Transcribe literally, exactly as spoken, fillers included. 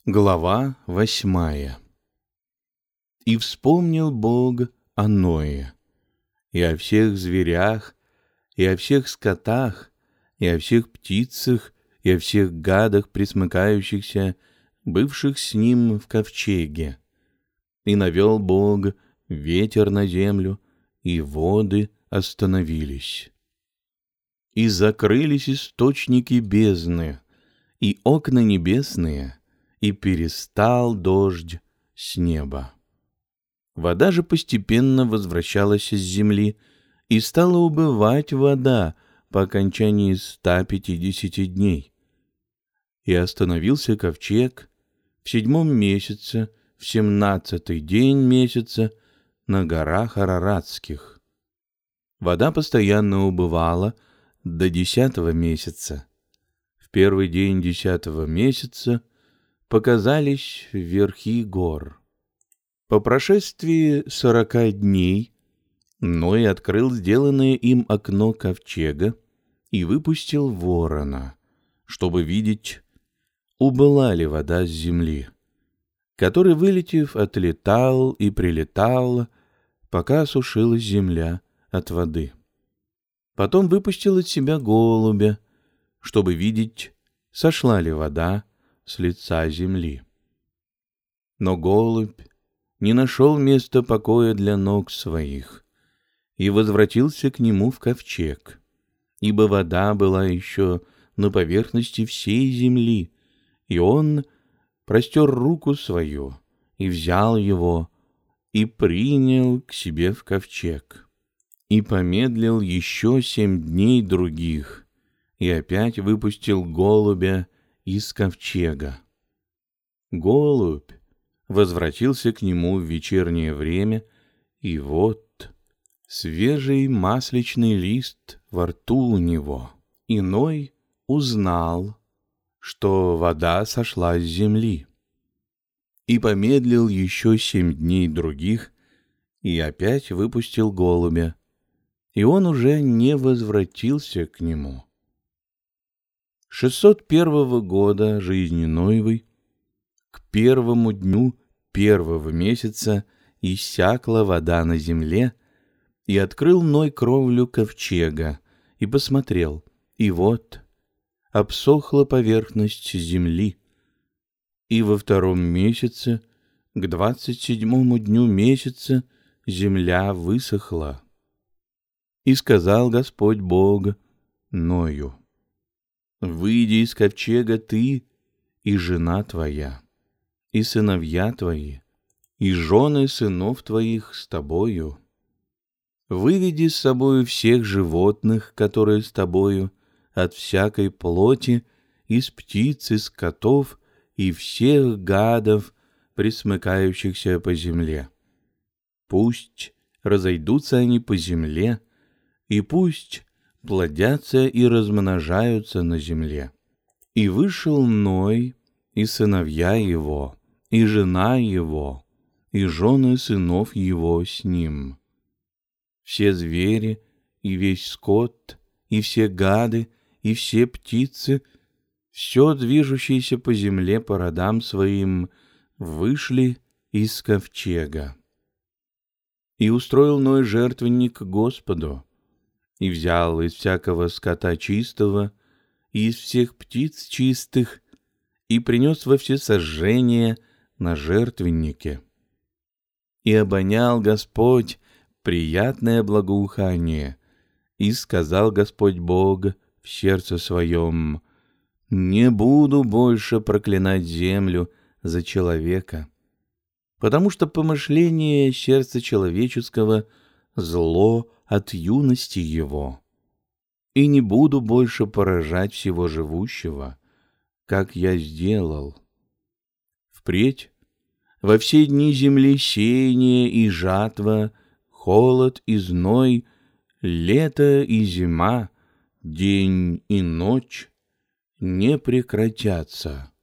Глава восьмая. И вспомнил Бог о Ное, и о всех зверях, и о всех скотах, и о всех птицах, и о всех гадах, пресмыкающихся, бывших с ним в ковчеге. И навел Бог ветер на землю, и воды остановились. И закрылись источники бездны, и окна небесные, и перестал дождь с неба. Вода же постепенно возвращалась с земли, и стала убывать вода по окончании ста пятидесяти дней. И остановился ковчег в седьмом месяце, в семнадцатый день месяца, на горах Араратских. Вода постоянно убывала до десятого месяца. В первый день десятого месяца показались верхи гор. По прошествии сорока дней Ной открыл сделанное им окно ковчега и выпустил ворона, чтобы видеть, убыла ли вода с земли, который, вылетев, отлетал и прилетал, пока осушилась земля от воды. Потом выпустил от себя голубя, чтобы видеть, сошла ли вода с лица земли. Но голубь не нашел места покоя для ног своих и возвратился к нему в ковчег, ибо вода была еще на поверхности всей земли, и он простер руку свою и взял его и принял к себе в ковчег, и помедлил еще семь дней других, и опять выпустил голубя из ковчега. Голубь возвратился к нему в вечернее время, и вот свежий масличный лист во рту у него. И Ной узнал, что вода сошла с земли. И помедлил еще семь дней других, и опять выпустил голубя, и он уже не возвратился к нему. шестьсот первого года жизни Ноевой, к первому дню первого месяца иссякла вода на земле, и открыл Ной кровлю ковчега, и посмотрел, и вот обсохла поверхность земли. И во втором месяце, к двадцать седьмому дню месяца, земля высохла. И сказал Господь Бог Ною: «Выйди из ковчега ты и жена твоя, и сыновья твои, и жены сынов твоих с тобою. Выведи с собою всех животных, которые с тобою, от всякой плоти, из птиц, из скотов, и всех гадов, пресмыкающихся по земле. Пусть разойдутся они по земле, и пусть плодятся и размножаются на земле». И вышел Ной, и сыновья его, и жена его, и жены сынов его с ним. Все звери, и весь скот, и все гады, и все птицы, все движущееся по земле по родам своим, вышли из ковчега. И устроил Ной жертвенник Господу, и взял из всякого скота чистого и из всех птиц чистых, и принес во всесожжение на жертвеннике. И обонял Господь приятное благоухание, и сказал Господь Бог в сердце своем: «Не буду больше проклинать землю за человека, потому что помышление сердца человеческого зло от юности его, и не буду больше поражать всего живущего, как я сделал. Впредь во все дни земли сеяние и жатва, холод и зной, лето и зима, день и ночь не прекратятся.